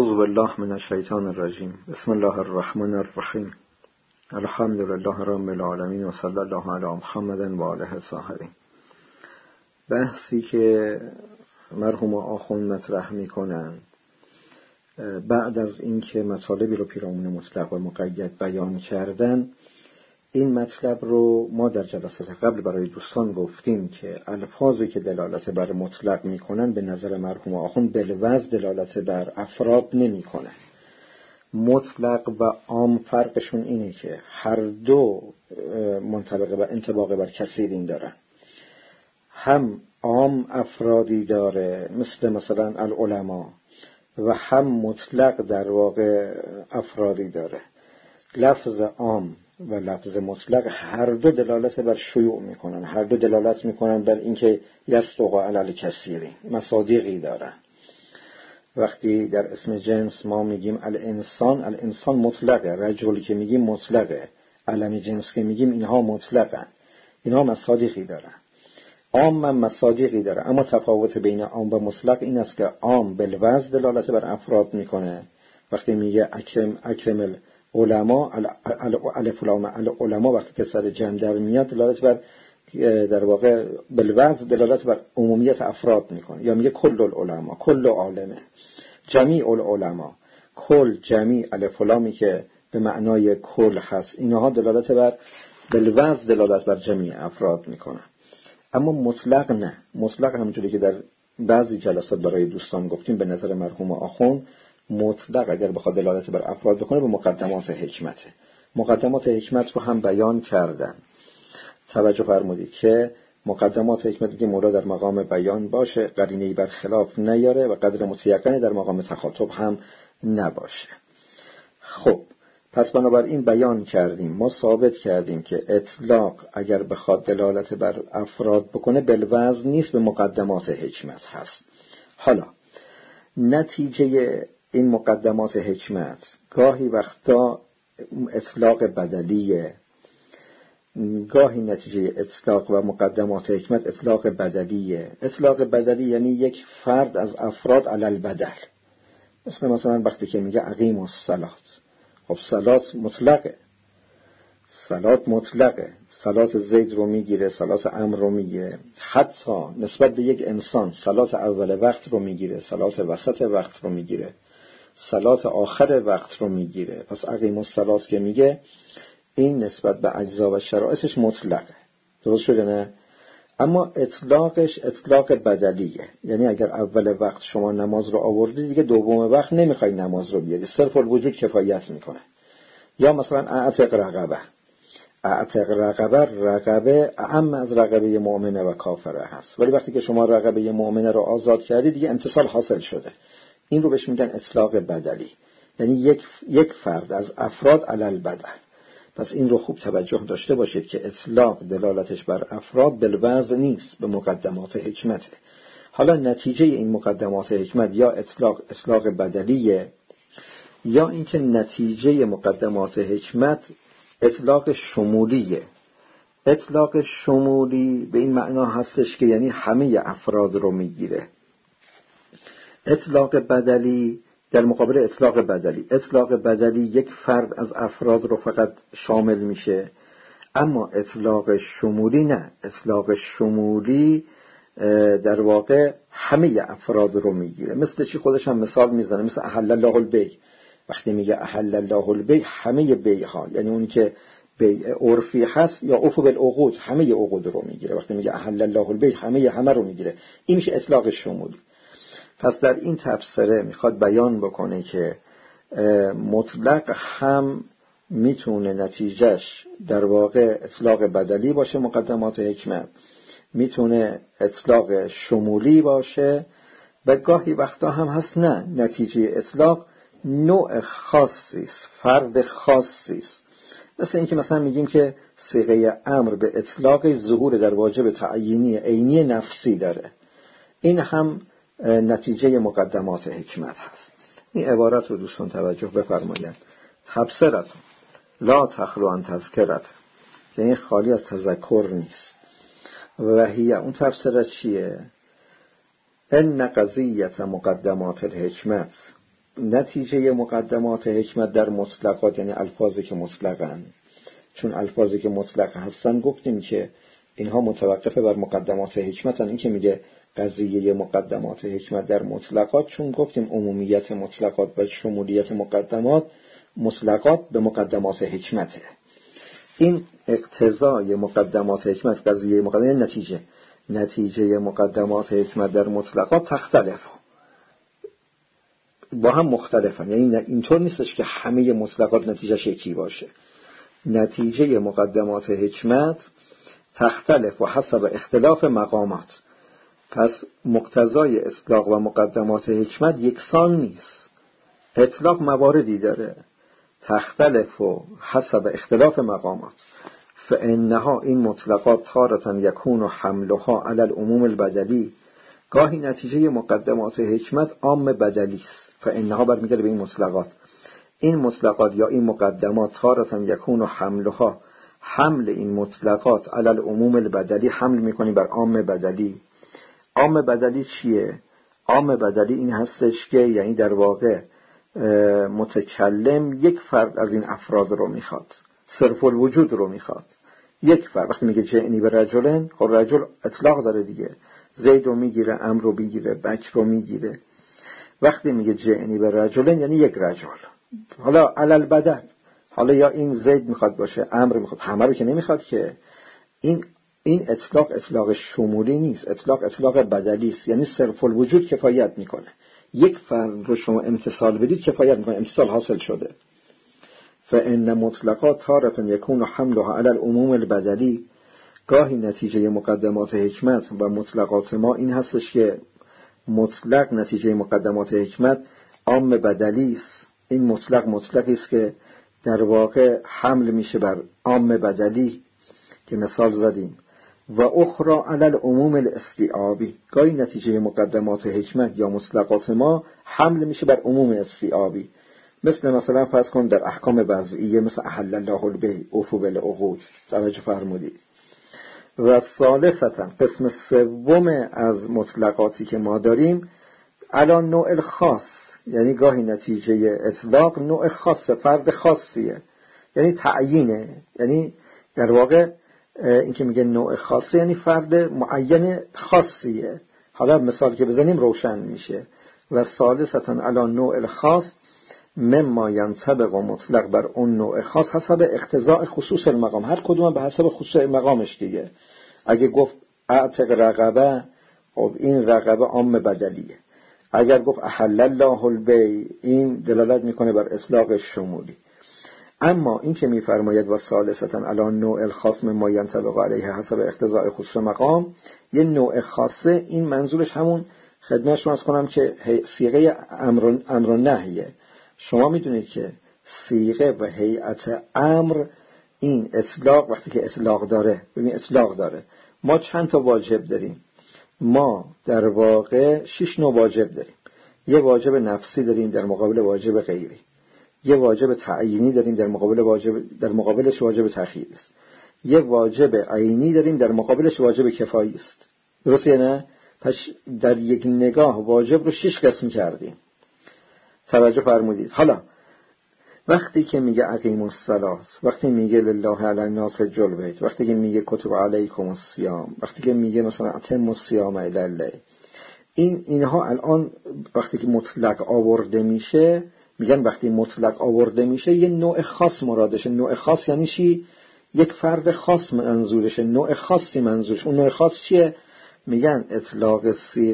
اعوذ بالله من الشیطان الرجیم. بسم الله الرحمن الرحیم. الحمد لله رب العالمین و صلی الله علی محمد و آله الطاهرین. بحثی که مرحوم آخوند مطرح میکنن بعد از اینکه مطالبی رو پیرامون مطلق و مقید بیان کردن، این مطلب رو ما در جلسات قبل برای دوستان گفتیم که الفاظی که دلالت بر مطلق میکنن به نظر مرحوم آخوند بالوزن دلالت بر افراد نمیکنه. مطلق و عام فرقشون اینه که هر دو منطبق و انطباق بر کثیرین دارن. هم عام افرادی داره مثلا العلماء، و هم مطلق در واقع افرادی داره. لفظ عام و لفظ مطلق هر دو دلالت بر شیوع میکنن، هر دو دلالت میکنن بر اینکه یصدق علی الکثیرین، مصادیقی دارن. وقتی در اسم جنس ما میگیم الانسان مطلقه، رجلی که میگیم مطلقه، علم جنس که میگیم اینها مطلقن، اینها مصادیقی دارن. عام هم مصادیقی داره، اما تفاوت بین عام و مطلق این است که عام بالوزن دلالت بر افراد میکنه. وقتی میگه اکرم العلماء، العلماء وقتی که سر جمع در میاد دلالت بر در واقع بالوزن دلالت بر عمومیت افراد میکنه. یا میگه کل العلماء، کل عالمه، جمیع العلماء، کل جمیع الفلامی که به معنای کل هست، اینها دلالت بر بالوزن دلالت بر جمیع افراد میکنه. اما مطلق نه. مطلق همونجوری که در بعضی جلسات برای دوستان گفتیم به نظر مرحوم آخوند مطلق اگر بخواد دلالت بر افراد بکنه به مقدمات حکمته. مقدمات حکمت رو هم بیان کردن. توجه فرمودید که مقدمات حکمتی که مولا در مقام بیان باشه، قرینه‌ای بر خلاف نیاره و قدر متیقنی در مقام تخاطب هم نباشه. خب پس بنابراین بیان کردیم، ما ثابت کردیم که اطلاق اگر بخواد دلالت بر افراد بکنه بالوزن نیست، به مقدمات حکمت هست. حالا نتیجه این مقدمات حکمت گاهی وقتا اطلاق بدلیه، گاهی نتیجه اطلاق و مقدمات حکمت اطلاق بدلیه. اطلاق بدلی یعنی یک فرد از افراد علی البدل. مثلا وقتی که میگه اقیموا الصلاة، خب صلات مطلقه، صلات مطلقه، صلات زید رو میگیره، صلات عمرو رو میگیره، حتی نسبت به یک انسان صلات اول وقت رو میگیره، صلات وسط وقت رو میگیره، صلات آخر وقت رو میگیره. پس اقیموا الصلاة که میگه این نسبت به اجزا و شرایطش مطلقه. درست شده نه؟ اما اطلاقش اطلاق بدلیه، یعنی اگر اول وقت شما نماز رو آوردی دیگه دوم وقت نمیخوای نماز رو بیاری، صرف الوجود کفایت میکنه. یا مثلا اعتق رقبه، اعتق رقبه اعم از رقبه مؤمنه و کافره هست، ولی وقتی که شما رقبه مؤمنه رو آزاد کردی دیگه امتصال حاصل شده. این رو بهش میگن اطلاق بدلی، یعنی یک فرد از افراد علی البدل. پس این رو خوب توجه داشته باشید که اطلاق دلالتش بر افراد بالوزن نیست، به مقدمات حکمته. حالا نتیجه این مقدمات حکمت یا اطلاق بدلیه، یا اینکه نتیجه مقدمات حکمت اطلاق شمولیه. اطلاق شمولی به این معنا هستش که یعنی همه افراد رو میگیره. اطلاق بدلی در مقابل اطلاق بدلی یک فرد از افراد رو فقط شامل میشه، اما اطلاق شمولی نه. اطلاق شمولی در واقع همه افراد رو میگیره. مثل چی؟ خودش هم مثال میزنه، مثل احل الله البیع. وقتی میگه احل الله البیع همه بیع ها، یعنی اونی که بیع عرفی هست یا اوفوا بالعقود، همه عقود رو میگیره. وقتی میگه احل الله البیع همه رو میگیره. این میشه اطلاق شمولی. پس در این تفسیره میخواد بیان بکنه که مطلق هم میتونه نتیجهش در واقع اطلاق بدلی باشه، مقدمات حکمت میتونه اطلاق شمولی باشه، و گاهی وقتا هم هست نه، نتیجه اطلاق نوع خاصی است، فرد خاصی است. مثل اینکه مثلا میگیم که صیغه امر به اطلاق ظهور در واجب تعیینی عینی نفسی داره، این هم نتیجه مقدمات حکمت هست. این عبارت رو دوستان توجه بفرمایید. تبصرتون لا تخلو عن تذکرت، یعنی خالی از تذکر نیست. و هی اون تبصره چیه؟ ان قضیت مقدمات الحکمت نتیجه مقدمات حکمت در مطلقات، یعنی الفاظی که مطلقن، چون الفاظی که مطلق هستن گفتیم که اینها متوقف بر مقدمات حکمتن. این که میگه قضیه مقدمات حکمت در مطلقات، چون گفتیم عمومیت مطلقات و شمولیت مطلقات به مقدمات حکمته. این اقتضای مقدمات حکمت، قضیه مقدمات، نتیجه مقدمات حکمت در مطلقات تختلف، با هم مختلفن. یعنی اینطور نیستش که همه مطلقات نتیجهش یکی باشه. نتیجه مقدمات حکمت تختلف و حسب اختلاف مقامات. پس مقتضای اطلاق و مقدمات حکمت یکسان نیست. اطلاق مواردی داره، تختلف و حسب اختلاف مقامات. فانها، این مطلقات، تارة یکون حملها علی العموم البدلی، گاهی نتیجه مقدمات حکمت عام بدلی است. فانها برمیگرده به این مطلقات. این مطلقات یا این مقدمات تارة یکون حملها، حمل این مطلقات علی العموم البدلی، حمل میکنی بر عام بدلی. عام بدلی چیه؟ عام بدلی این هستش که یعنی در واقع متکلم یک فرد از این افراد رو میخواد، صرف الوجود رو میخواد. یک فرد وقتی میگه جئنی به رجلن، خب رجل اطلاق داره دیگه، زید رو میگیره، امر رو میگیره، بکر رو میگیره. وقتی میگه جئنی به رجلن یعنی یک رجل، حالا علل بدل، حالا یا این زید میخواد باشه، امر میخواد، همه رو که نمیخواد که. این اطلاق شمولی نیست، اطلاق بدلی است. یعنی صرف الوجود کفایت میکنه. یک فرد رو شما امتصال بدید کفایت میکنه، امتصال حاصل شده. فان مطلقات تارة یکون حملها علی العموم البدلی، گاهی نتیجه مقدمات حکمت و مطلقات ما این هستش که مطلق نتیجه مقدمات حکمت عام بدلی است. این مطلقی است که در واقع حمل میشه بر عام بدلی که مثال زدیم. و اخرى علی العموم الاستیعابی، گاهی نتیجه مقدمات حکمت یا مطلقات ما حمل میشه بر عموم استیعابی. مثلا فرض کن در احکام وضعیه، مثل احل الله البیع، اوفوا بالعقود، توجه فرمودید. و ثالثاً، قسم سوم از مطلقاتی که ما داریم، علی نوع الخاص، یعنی گاهی نتیجه اطلاق نوع خاص، فرد خاصیه، یعنی تعیینه. یعنی در واقع این که میگه نوع خاصه یعنی فرد معین خاصیه. حالا مثال که بزنیم روشن میشه. و ثالثاً علی نوع الخاص مما ینطبق مطلق بر اون نوع خاص حسب اقتضاء خصوص المقام، هر کدوم به حسب خصوص مقامش دیگه. اگه گفت اعتق رقبه، خب این رقبه عام بدلیه. اگر گفت احل الله البیع، این دلالت میکنه بر اطلاق شمولی. اما این که میفرماید و ثالثاً علی نوع الخاص مما ینطبق علیه حسب اقتضاء خصوص مقام، یه نوع خاصه، این منظورش همون خدمت شما از کنم که صیغه امر و نهیه. شما میدونید که صیغه و هیئت امر، این اطلاق، وقتی که اطلاق داره، ببین اطلاق داره، ما چند تا واجب داریم؟ ما در واقع 6 نوع واجب داریم. یه واجب نفسی داریم در مقابل واجب غیری، یه واجب تعیینی داریم در مقابلش واجب تخییری است، یه واجب عینی داریم در مقابلش واجب کفایی است. درسته نه؟ پس در یک نگاه واجب رو 6 قسم کردیم. توجه فرمودید. حالا وقتی که میگه اقیموا الصلاة، وقتی میگه لله علی الناس حج البیت، وقتی که میگه کتب علیکم الصیام، وقتی که میگه مثلا اتموا الصیام الی الليل، اینها الان وقتی که مطلق آورده میشه، میگن وقتی مطلق آورده میشه یه نوع خاص مرادشه. نوع خاص یعنی چی؟ یک فرد خاص منظورشه، نوع خاصی منظورش. اون نوع خاص چیه؟ میگن اطلاق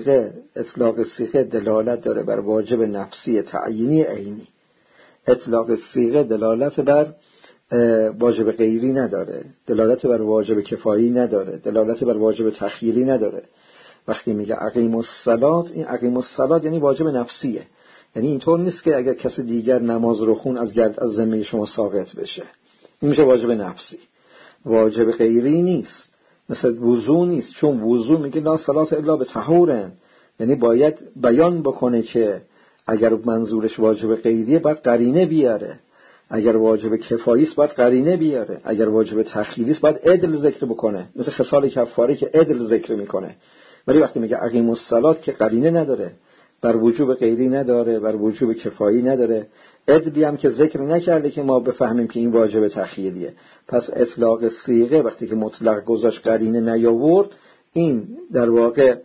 صیغه دلالت داره بر واجب نفسی تعیینی عینی. اطلاق صیغه دلالت بر واجب غیری نداره، دلالت بر واجب کفایی نداره، دلالت بر واجب تخییری نداره. وقتی میگه اقیموا الصلاة، این اقیموا الصلاة یعنی واجب نفسیه. یعنی اینطور نیست که اگر کسی دیگر نماز رو خون از ذمه شما ساقط بشه، این میشه واجب نفسی. واجب غیری نیست، مثل وضو نیست، چون وضو میگه لا صلاة الا بطهور، یعنی باید بیان بکنه که اگر منظورش واجب غیریه باید قرینه بیاره، اگر واجب کفایی است باید قرینه بیاره، اگر واجب تخییری است باید عدل ذکر بکنه، مثل خصال کفاره که عدل ذکر میکنه. ولی وقتی میگه اقیموا الصلاة که قرینه نداره، بر وجوب غیری نداره، بر وجوب کفایی نداره. عدلی هم که ذکر نکرده که ما بفهمیم که این واجب تخییریه. پس اطلاق صیغه وقتی که مطلق گذاشت قرینه نیاورد، این در واقع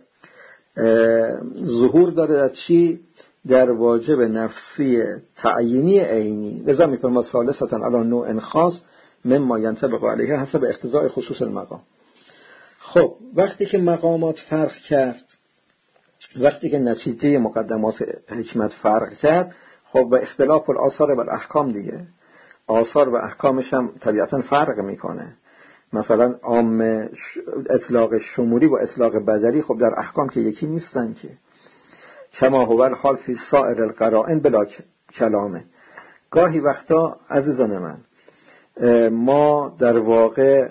ظهور داره در چی؟ در واجب نفسی تعیینی عینی. لذا می‌فرماید ثالثاً علی نوع خاص مما ينطبق علیه حسب اقتضاء خصوص المقام. خب وقتی که مقامات فرق کرد، وقتی که نتیجه مقدمات حکمت فرق کرد، خب به اختلاف الآثار و الاحکام دیگه، آثار و احکامش هم طبیعتاً فرق میکنه. مثلا عام اطلاق شمولی و اطلاق بدلی خب در احکام که یکی نیستن که. کما هو الحال فی سائر القرائن بلا کلامه. گاهی وقتا عزیزان من ما در واقع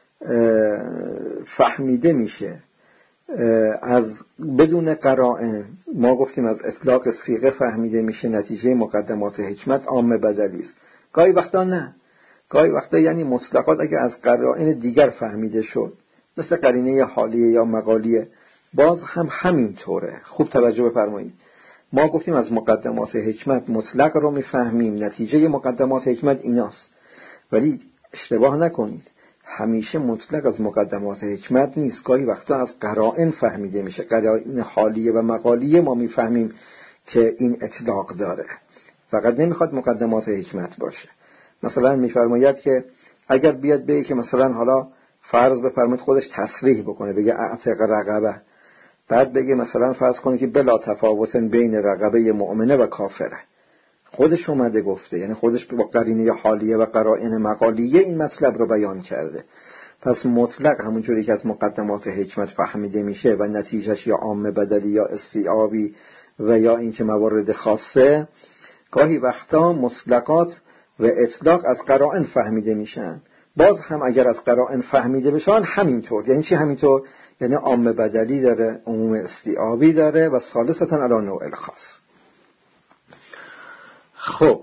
فهمیده میشه از بدون قرائن، ما گفتیم از اطلاق صیغه فهمیده میشه نتیجه مقدمات حکمت عام بدلی است. گاهی وقتا نه، گاهی وقتا یعنی مطلقات اگه از قرائن دیگر فهمیده شد، مثل قرینه حالیه یا مقالیه، باز هم همینطوره. خوب توجه بفرمایید. ما گفتیم از مقدمات حکمت مطلق رو میفهمیم، نتیجه مقدمات حکمت ایناست. ولی اشتباه نکنید، همیشه مطلق از مقدمات حکمت نیست. گاهی وقتا از قرائن فهمیده میشه. قرائن حالیه و مقالیه ما میفهمیم که این اطلاق داره، فقط نمیخواد مقدمات حکمت باشه. مثلا میفرماید که اگر بیاد بگه که مثلا حالا فرض بفرمایید خودش تصریح بکنه، بگه اعتق رقبه، بعد بگه مثلا فرض کنه که بلا تفاوت بین رقبه مؤمنه و کافره، خودش اومده گفته، یعنی خودش با قرینه حالیه و قرائن مقالیه این مطلب رو بیان کرده. پس مطلق همونجوری که از مقدمات حکمت فهمیده میشه و نتیجهش یا عام بدلی یا استیعابی و یا اینکه موارد خاصه، گاهی وقتا مطلقات و اطلاق از قرائن فهمیده میشن. باز هم اگر از قرائن فهمیده بشن همینطور. یعنی چی همینطور؟ یعنی عام بدلی داره، عموم استیعابی داره و ثالثاً علی نوع الخاص. خب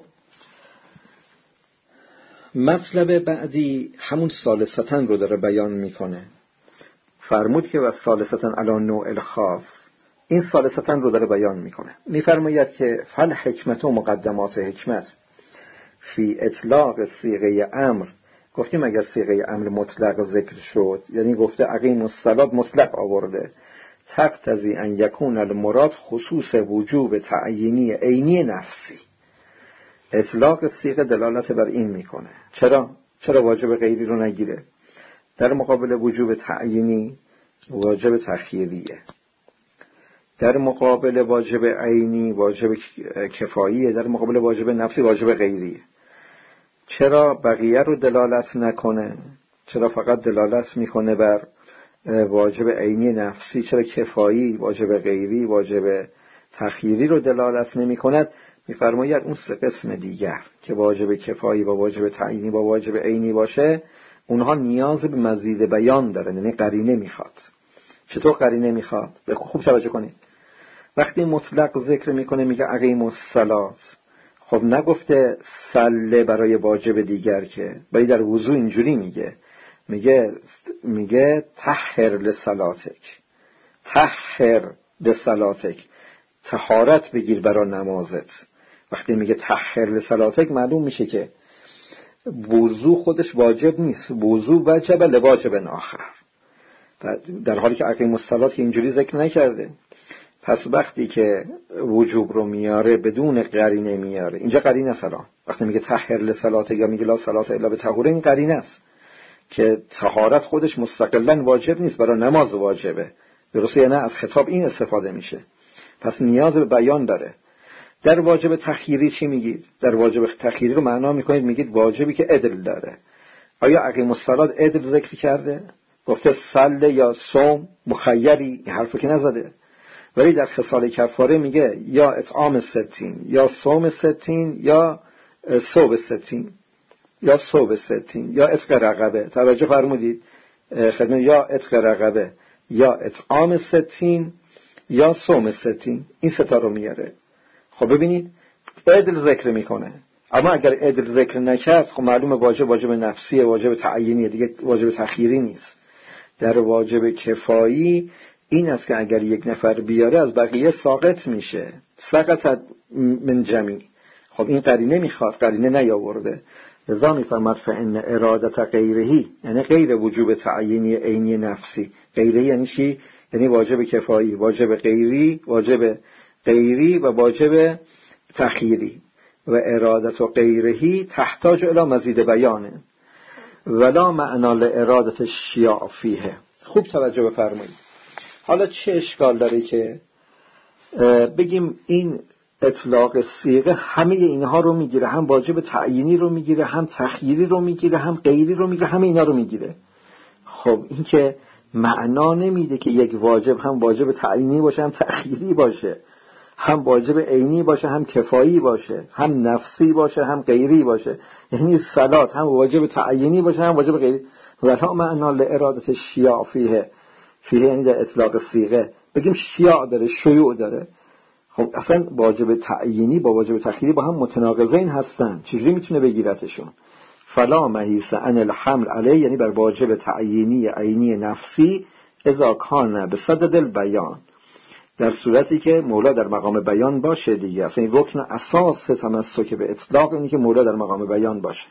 مطلب بعدی همون ثالثاً رو داره بیان میکنه. فرمود که و ثالثاً علی نوع الخاص، این ثالثاً رو داره بیان میکنه. میفرماید که فل حکمت و مقدمات حکمت فی اطلاق صیغه امر. گفتیم اگر صیغه امر مطلق ذکر شد، یعنی گفته اقیم الصلاة مطلق آورده، تقتضی ان یکون المراد خصوص وجوب تعیینی عینی نفسی. اطلاق صیغه دلالت بر این میکنه. چرا واجب غیری رو نگیره؟ در مقابل وجوب تعیینی واجب تخییریه، در مقابل واجب عینی واجب کفاییه، در مقابل واجب نفسی واجب غیریه. چرا بقیه رو دلالت نکنه؟ چرا فقط دلالت میکنه بر واجب عینی نفسی؟ چرا کفایی، واجب غیری، واجب تخییری رو دلالت نمی کند؟ میفرماید اون سه قسم دیگر که واجب کفایی و واجب تعیینی و واجب عینی باشه، اونها نیاز به مزید بیان دارن، یعنی قرینه میخواد. چطور قرینه میخواد؟ خوب توجه کنید. وقتی مطلق ذکر میکنه میگه اقیم الصلاة، خب نگفته صله برای واجب دیگر که، ولی در وضو اینجوری میگه طهر لصلاتک، طهر لصلاتک، طهارت بگیر برای نمازت. وقتی میگه طهر لصلاتک معلوم میشه که وضو خودش واجب نیست، وضو وجب لواجب آخر، در حالی که اقیم الصلاة که اینجوری ذکر نکرده. پس وقتی که وجوب رو میاره بدون قرینه میاره، اینجا قرینه است. وقتی میگه طهر لصلاتک یا میگه لا صلاة الا بطهور، این قرینه است که طهارت خودش مستقلاً واجب نیست، برای نماز واجبه. درسته یا نه؟ از خطاب این استفاده میشه. پس نیاز به بیان داره. در واجب تخییری چی میگید؟ در واجب تخییری رو معنا میکنید میگید واجبی که عدل داره. آیا اقیم الصلاة عدل ذکر کرده؟ گفته صله یا صوم مخیری، این حرفو که نزده. ولی در خصال کفاره میگه یا اطعام 60 یا صوم 60 یا صوم 60 یا صوم 60 یا عتق رقبه. توجه فرمودید خدمت؟ یا عتق رقبه یا اطعام 60 یا صوم 60، این ستا رو میاره. خب ببینید عدل ذکر میکنه، اما اگر عدل ذکر نکرد خب معلومه واجب نفسیه، واجب تعیینیه، دیگه واجب تخییری نیست. در واجب کفایی این است که اگر یک نفر بیاره از بقیه ساقط میشه، سقط من جمیع. خب این قرینه میخواد، قرینه نیاورده، لذا میفرماد فإن ارادت غیرهی، یعنی غیر وجوب تعیینی عینی نفسی. غیره یعنی چی؟ یعنی واجب کفایی، واجب غیری، واجب غیری و واجب تخییری. و ارادت و غیرهی تحتاج الی مزید بیانه ولا معنا لارادت الشیاع فیه. خوب توجه بفرمایید. حالا چه اشکال داره که بگیم این اطلاق صیغه همه اینها رو میگیره، هم واجب تعیینی رو میگیره، هم تخییری رو میگیره، هم غیری رو میگیره، همه اینا رو میگیره. خب این که معنا نمیده که یک واجب هم واجب تعیینی باشه، هم تخییری باشه، هم واجب عینی باشه، هم کفایی باشه، هم نفسی باشه، هم غیری باشه. یعنی صلات هم واجب تعیینی باشه، هم واجب غیری. ولا معنا لارادت الشیاع فیه. فیه یعنی در اطلاق صیغه بگیم شیاع داره، شیوع داره. خب اصلا واجب تعیینی با واجب تخییری با هم متناقضین هستن، چجوری میتونه بگیرتشون؟ فلا محیص عن الحمل علیه، یعنی بر واجب تعیینی عینی نفسی اذا کان بصدد البیان، در صورتی که مولا در مقام بیان باشه دیگه. اصلا این رکن اساس تمسک به اطلاق اینه که مولا در مقام بیان باشه.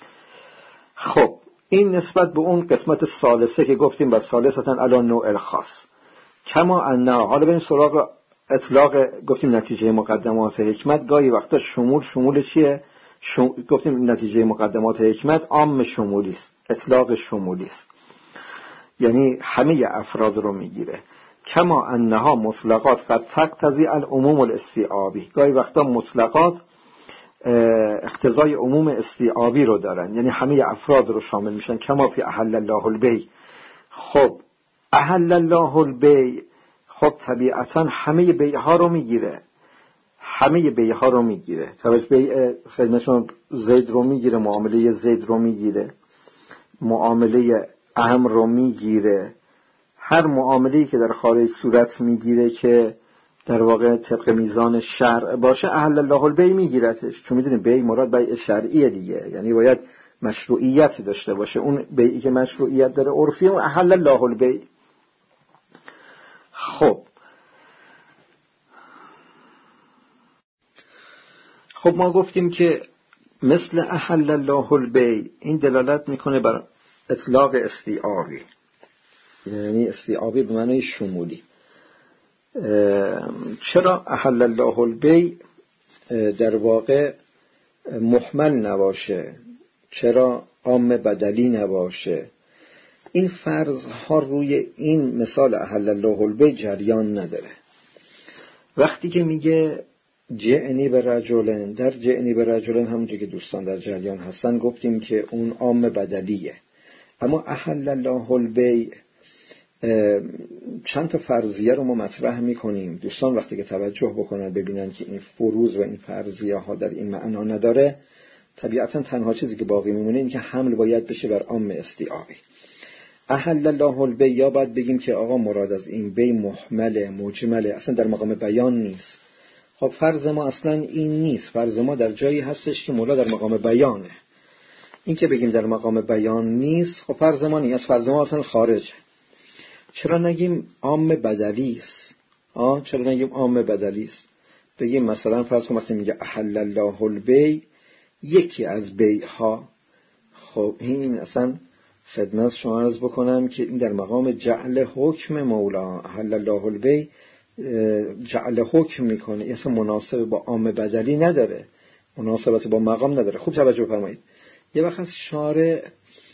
خب این نسبت به اون قسمت ثالثه که گفتیم و ثالثتاً علی نوع الخاص. کما ان، حالا بریم سراغ اطلاق. گفتیم نتیجه مقدمات حکمت گاهی وقتا شمول چیه؟ گفتیم نتیجه مقدمات حکمت عام شمولی است، اطلاق شمولی است، یعنی همه افراد رو میگیره. کما انها مطلقات قد تقتضی العموم الاستیعابی، گاهی وقتا مطلقات اقتضای عموم استیعابی رو دارن، یعنی همه افراد رو شامل میشن. کما فی احل الله البیع. خب احل الله البیع، خب طبیعتا همه بیع ها رو میگیره، همه بیع ها رو میگیره. طبعا بیع خدمتشون زید رو میگیره، معامله زید رو میگیره، معامله عمرو رو میگیره، هر معامله‌ای که در خارج صورت میگیره که در واقع طبق میزان شرع باشه احل الله البیع میگیرتش. چون میدونید بیع مراد بیع شرعیه دیگه، یعنی باید مشروعیت داشته باشه. اون بیعی که مشروعیت داره عرفی و احل الله البیع. خب ما گفتیم که مثل احل الله البیع این دلالت میکنه بر اطلاق استیعابی، یعنی استیعابی به معنای شمولی. چرا احل الله البیع در واقع محمل نباشه؟ چرا عام بدلی نباشه؟ این فرض ها روی این مثال احل الله البیع جریان نداره. وقتی که میگه جعنی به رجلن، در جعنی به رجلن همونجا که دوستان در جریان هستن گفتیم که اون عام بدلیه. اما احل الله البیع چند تا فرضیه رو ما مطرح میکنیم. دوستان وقتی که توجه بکنن ببینن که این فروض و این فرضیه ها در این معنا نداره، طبیعتا تنها چیزی که باقی میمونه این که حمل باید بشه بر عام استیعابی. احل الله البیع، یا باید بگیم که آقا مراد از این بیع محمله، مجمله، اصلا در مقام بیان نیست. خب فرض ما اصلا این نیست، فرض ما در جایی هستش که مولا در مقام بیانه. این که بگیم در مقام بیان نیست، خب فرض ما نیست، فرض ما اصلا خارجه. چرا نگیم عام بدلی است؟ چرا نگیم عام بدلی است؟ بگیم مثلا فرض کن وقتی میگه احل الله البیع یکی از بیع ها، خب این اصلا خدمت شما عرض بکنم که این در مقام جعل حکم مولا. احل الله البیع جعل حکم میکنه، این اصلا مناسب با عام بدلی نداره، مناسبت با مقام نداره. خوب توجه بفرمایید. یه وقت شارع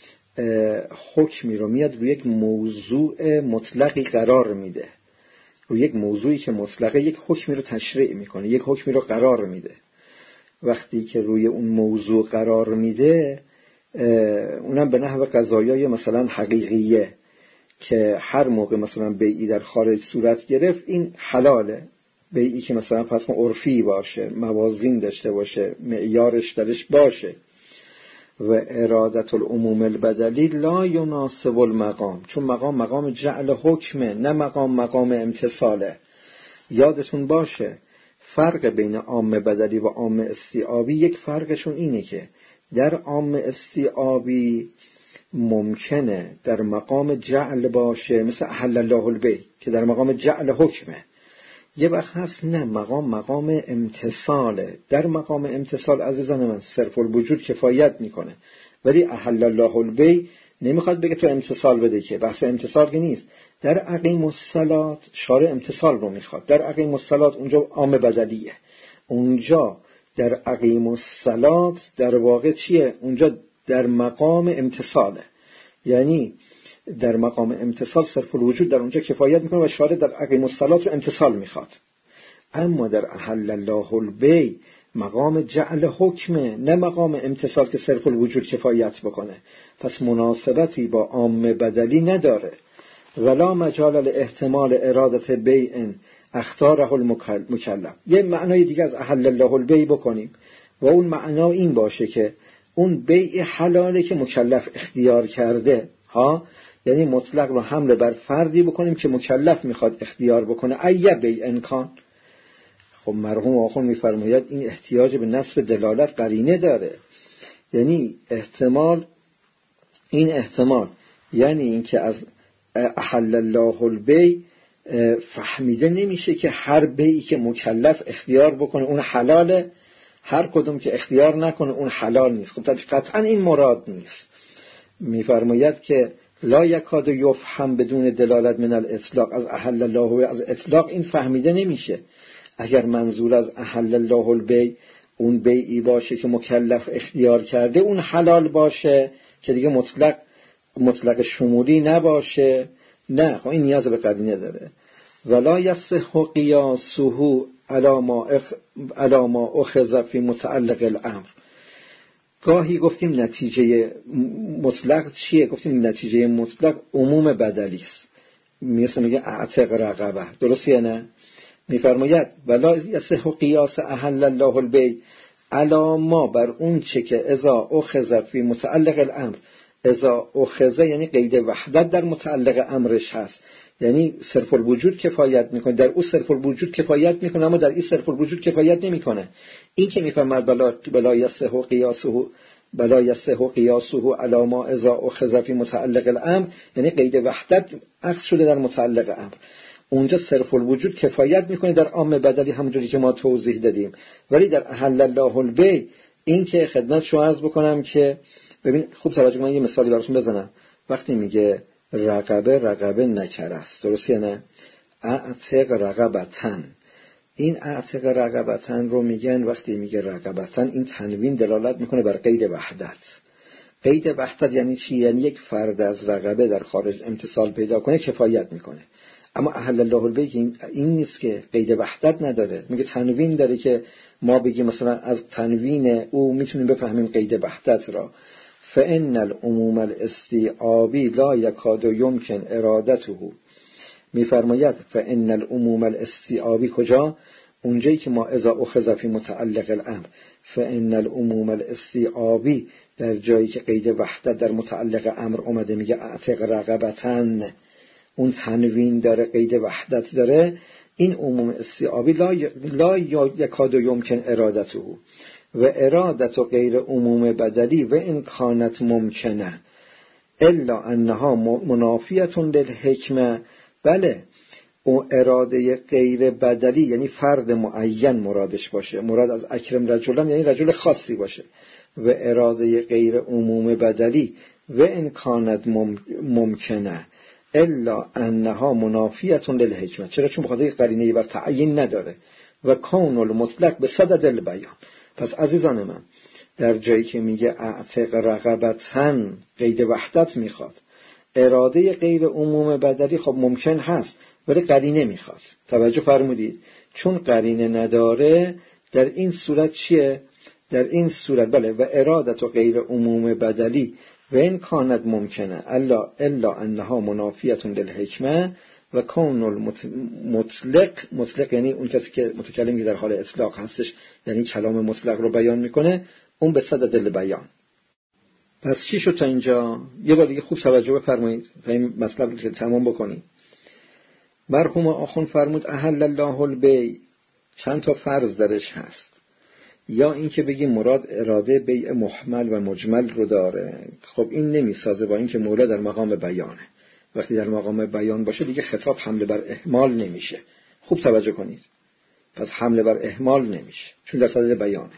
حکمی رو میاد روی یک موضوع مطلقی قرار میده، روی یک موضوعی که مطلقه یک حکمی رو تشریع میکنه، یک حکمی رو قرار میده. وقتی که روی اون موضوع قرار میده، اونم به نحو قضایای مثلا حقیقیه که هر موقع مثلا بیعی در خارج صورت گرفت این حلاله. بیعی که مثلا فرض کن عرفی باشه، موازین داشته باشه، معیارش درش باشه. و ارادت العموم البدلی لا یناسب المقام، چون مقام جعل حکمه، نه مقام امتصاله. یادتون باشه فرق بین عام بدلی و عام استیعابی، یک فرقشون اینه که در عام استیعابی ممکنه در مقام جعل باشه، مثل احل الله البیع که در مقام جعل حکمه. یه وقت هست نه، مقام امتصاله. در مقام امتصال عزیزان من صرف الوجود کفایت میکنه، ولی احل الله البیع نمیخواد بگه تو امتصال بده، که بحث امتصال که نیست. در اقیم الصلاة شارع امتصال رو میخواد. در اقیم الصلاة اونجا عام بدلیه، اونجا در اقیم الصلاة در واقع چیه؟ اونجا در مقام امتصاله، یعنی در مقام امتصال صرف الوجود در اونجا کفایت میکنه و شارع در اقیم الصلاة رو امتصال میخواد. اما در احل الله البیع مقام جعل حکمه، نه مقام امتصال که صرف الوجود کفایت بکنه، پس مناسبتی با عام بدلی نداره. ولا مجال لاحتمال ارادت بیع اختاره المکلف. یه معنای دیگه از احل الله البیع بکنیم و اون معنا این باشه که اون بیع حلاله که مکلف اختیار کرده، یعنی مطلق رو حمل بر فردی بکنیم که مکلف میخواد اختیار بکنه. ای بیع انکان. خب مرحوم آخوند میفرماید این احتیاج به نصب دلالت قرینه داره، یعنی این احتمال یعنی این که از احل الله البیع فهمیده نمیشه که هر بیعی که مکلف اختیار بکنه اون حلاله، هر کدوم که اختیار نکنه اون حلال نیست. خب قطعا این مراد نیست. میفرماید که لا یکاد یفهم بدون دلالت من الاطلاق. از احل الله از اطلاق این فهمیده نمیشه. اگر منظور از احل الله البیع اون بیعی باشه که مکلف اختیار کرده اون حلال باشه که دیگه مطلق شمولی نباشه، نه، خب این نیاز به قرینه داره. ولا یصح قیاسه علی ما اخذ فی متعلق الامر. گاهی گفتیم نتیجه مطلق چیه؟ گفتیم نتیجه مطلق عموم بدلی است. میگه اعتق رقبه، درسته نه؟ میفرماید ولا یصح قیاس احل الله البیع علی ما بر اون چه که اذا اخذ فی متعلق الامر. اذا اخذ یعنی قید وحدت در متعلق امرش هست، یعنی صرف الوجود کفایت میکنه، در او صرف الوجود کفایت میکنه اما در این صرف الوجود کفایت نمیکنه. این که میفهمد بلا یصح قیاسه علی ما اذا اخذ فی متعلق الامر، یعنی قید وحدت عکس شده در متعلق امر. اونجا صرف الوجود کفایت میکنه در عام بدلی همونجوری که ما توضیح دادیم. ولی در احل الله البیع این که خدمت شما عرض بکنم که ببین خوب توجه، من یه مثالی براتون بزنم. وقتی میگه رقبه نکره است، درسته نه؟ اعتق رقبتن، این اعتق رقبتن رو میگن وقتی میگه رقبتن این تنوین دلالت میکنه بر قید وحدت. قید وحدت یعنی چی؟ یعنی یک فرد از رقبه در خارج امتصال پیدا کنه کفایت میکنه. اما احل الله البیع این نیست که قید وحدت نداره، میگه تنوین داره که ما بگیم مثلا از تنوین او میتونیم بفهمیم قید وحدت را. فإن العموم الاستیعابی لا یکاد یمکن ارادته. میفرماید فإن العموم الاستیعابی کجا؟ اونجایی که ما اذا اخذ فی متعلق الامر. فإن العموم الاستیعابی در جایی که قید وحدت در متعلق امر اومده میگه اعتق رقبتن، اون تنوین داره، قید وحدت داره، این عموم استیعابی لا یکاد یمکن ارادته و ارادت و غیر عموم بدلی و این کانت ممکنه الا انها منافیتون للحکمه. بله، او اراده غیر بدلی یعنی فرد معین مرادش باشه، مراد از اکرم رجلان یعنی رجل خاصی باشه، و اراده غیر عموم بدلی و این کانت ممکنه الا انها منافیتون للحکمه. چرا؟ چون بخاطر قرینه‌ای بر تعیین نداره. و کون المطلق به صدد البیان. پس عزیزان من در جایی که میگه اعتق رقبتن قید وحدت میخواد، اراده غیر عموم بدلی خب ممکن هست ولی قرینه میخواد. توجه فرمودید؟ چون قرینه نداره در این صورت چیه؟ در این صورت بله و ارادت و غیر عموم بدلی و این کانت ممکنه الا انها منافیتون للحکمه و کون مطلق یعنی اون کسی که متکلمی در حال اطلاق هستش، یعنی کلام مطلق رو بیان میکنه، اون به صدد البیان. پس چی شد تا اینجا؟ یه بار دیگه خوب توجه بفرمایید تا این مطلب رو تمام بکنیم. مرحوم آخوند فرمود احل الله البیع چند تا فرض درش هست. یا اینکه بگیم مراد اراده بیع محمل و مجمل رو داره. خب این نمیسازه با اینکه مولا در مقام بیانه. وقتی در مقام بیان باشه دیگه خطاب حمله بر احمال نمیشه. خوب توجه کنید. پس حمله بر احمال نمیشه چون در صدد بیانه.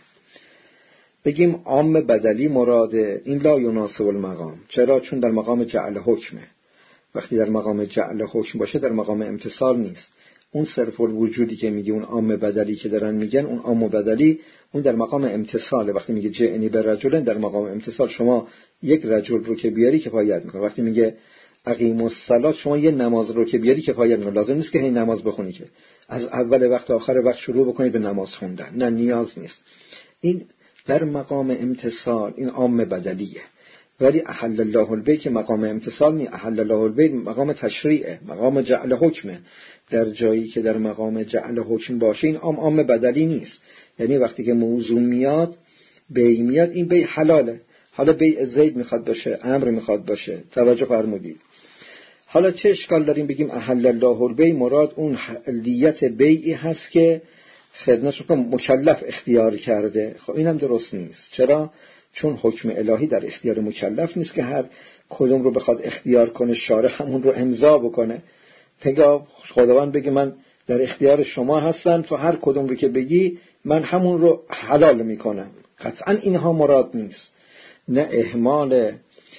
بگیم عام بدلی مراده، این لا یناسب المقام. چرا؟ چون در مقام جعل حکمه. وقتی در مقام جعل حکم باشه در مقام امتصال نیست. اون صرف الوجودی که میگه اون عام بدلی که دارن میگن، اون عام بدلی اون در مقام امتصاله. وقتی میگه جئنی به رجلن در مقام امتصال، شما یک رجل رو که بیاری کفایت میکنه. وقتی میگه اقیموا الصلاة، شما یه نماز رو که بیاری کفایت میکنه. لازم نیست که هی نماز بخونی که از اول وقت تا آخر وقت شروع بکنید به نماز خوندن، نه نیاز نیست. این در مقام امتصال این عام بدلیه. ولی احل الله البیت که مقام امتصال نیست. احل الله البیت مقام تشریعه، مقام جعل حکمه. در جایی که در مقام جعل حکم باشه این عام بدلی نیست. یعنی وقتی که موضوع میاد، بیع میاد، این بیع حلاله. حالا بیع زید میخواد باشه، امر میخواد باشه. توجه فرمودید. حالا چه اشکال داریم بگیم احل الله البیع؟ مراد اون حلیت بیعی هست که خدمتش رو مکلف اختیار کرده. خب اینم درست نیست. چرا؟ چون حکم الهی در اختیار مکلف نیست که هر کدوم رو بخواد اختیار کنه، شارع همون رو امضا بکنه. پگاه خداوند بگه من در اختیار شما هستم، تو هر کدوم رو که بگی من همون رو حلال میکنم. قطعا اینها مراد نیست. نه اهمال،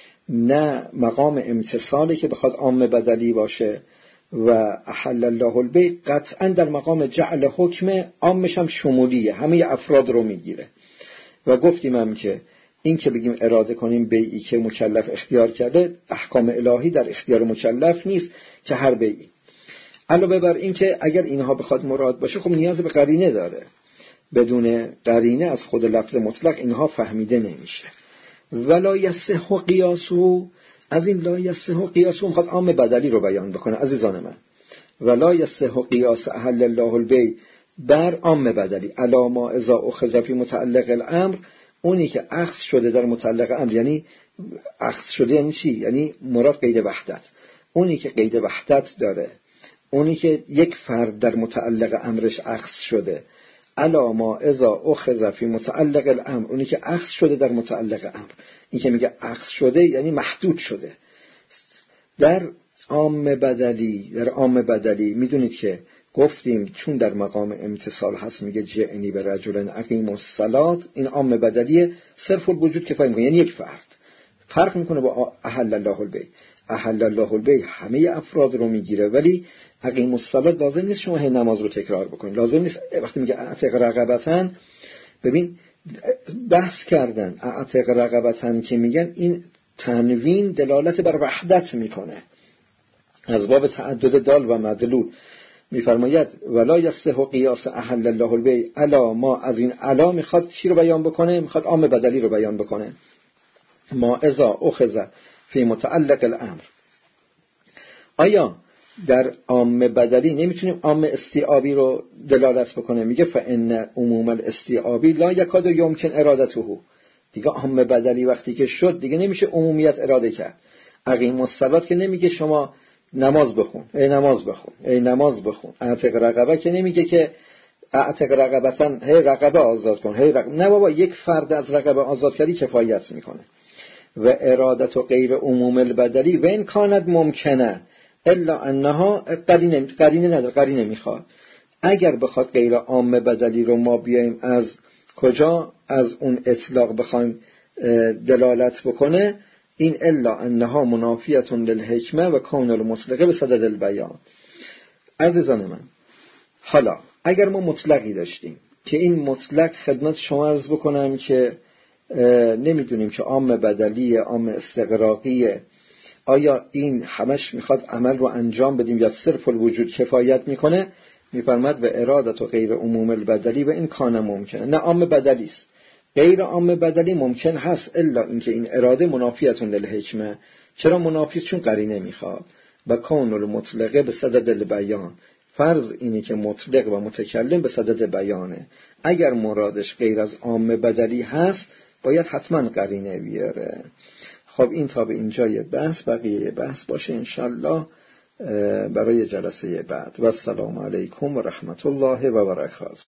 نه مقام امتصالی که بخواد عام بدلی باشه. و احل الله البیع قطعا در مقام جعل حکم، عامش هم شمولیه، همه افراد رو میگیره. و گفتیم هم که این که بگیم اراده کنیم بیعی که مکلف اختیار کرده، احکام الهی در اختیار مکلف نیست که هر بیعی. علاوه بر این که اگر اینها بخواد مراد باشه، خب نیاز به قرینه داره. بدون قرینه از خود لفظ مطلق اینها فهمیده نمیشه. ولا یصح قیاسه، از این لا یصح قیاسه میخواد عام بدلی رو بیان بکنه. عزیزان من، ولا یصح قیاس احل الله البیع بر عام بدلی علی ما اذا اخذ فی متعلق الامر، اونی که اخذ شده در متعلق امر. یعنی اخذ شده یعنی چی؟ یعنی مراد قید وحدت. اونی که قید وحدت داره، اونی که یک فرد در متعلق امرش اخذ شده، علی ما اذا اخذ فی متعلق الامر، اونی که اخذ شده در متعلق امر. این که میگه اخذ شده یعنی محدود شده. در عام بدلی میدونید که گفتیم چون در مقام امتصال هست، میگه جئنی به رجل اقیموا الصلاة، این عام بدلیه، صرف الوجود کفایت میکنه، یعنی یک فرق میکنه با احل الله البیع. احل الله البیع همه افراد رو میگیره، ولی اقیموا الصلاة لازم نیست شما هی نماز رو تکرار بکنید. لازم نیست وقتی میگه اعتق رقبتن، ببین بحث کردن اعتق رقبتن که میگن این تنوین دلالت بر وحدت میکنه، از باب تعدد دال و مدلول. میفرماید ولا یصح قیاس احل الله البیع علی ما، از این علا میخواد چی رو بیان بکنه؟ میخواد عام بدلی رو بیان بکنه. ما اذا اخذ فی متعلق الامر. آیا در عام بدلی نمیتونیم عام استیعابی رو دلالت بکنه؟ میگه فان عموم الاستیعابی لا یکاد یمکن ارادته. دیگه عام بدلی وقتی که شد دیگه نمیشه عمومیت اراده کرد. اقیموا الصلاة که نمیگه شما نماز بخون، ای نماز بخون، ای نماز بخون. اعتق رقبه که نمیگه که اعتق رقبتن هی رقبه آزاد کن، نه بابا، یک فرد از رقبه آزاد کردی کفایت میکنه. و ارادت و غیر عموم البدلی و این کاند ممکنه الا انها قرینه میخواد. اگر بخواد غیر عام بدلی رو ما بیایم از کجا؟ از اون اطلاق بخوایم دلالت بکنه، این الا انها منافیتون للحکمه و کون المطلقه به صدد البیان. عزیزان من، حالا اگر ما مطلقی داشتیم که این مطلق خدمت شما عرض بکنم که نمیدونیم که عام بدلیه، عام استغراقیه، آیا این همش میخواد عمل رو انجام بدیم یا صرف الوجود کفایت میکنه؟ میفرماد و ارادت و غیر عموم البدلی و این کانه ممکنه. نه، عام بدلی است. غیر عام بدلی ممکن هست الا اینکه این اراده منافیتون للحکمه. چرا منافی؟ چون قرینه میخواد. و کون المطلقه به صدد البیان، فرض اینه که مطلق و متکلم به صدد بیانه. اگر مرادش غیر از عام بدلی هست باید حتما قرینه بیاره. خب این تا به اینجای بحث، بقیه بحث باشه انشالله برای جلسه بعد. و السلام علیکم و رحمت الله و برکاته.